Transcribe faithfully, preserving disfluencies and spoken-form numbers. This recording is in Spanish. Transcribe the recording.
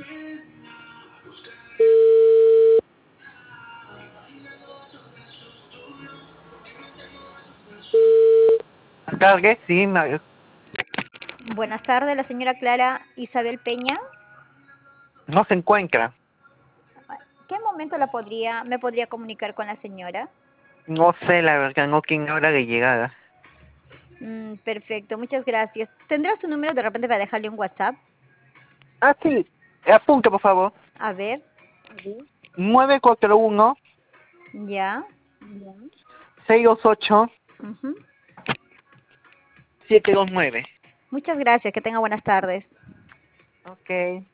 Cargue, sí, me- Buenas tardes, la señora Clara Isabel Peña. no se encuentra. ¿Qué momento la podría, me podría comunicar con la señora? No sé, la verdad, no tiene hora de llegada. Mm, perfecto, muchas gracias. ¿Tendrá su número de repente para dejarle un WhatsApp? Ah, sí, apunte, por favor. A ver, nueve cuatro uno, ya. seis dos ocho, Ujú. siete dos nueve. Muchas gracias, que tenga buenas tardes. Ok.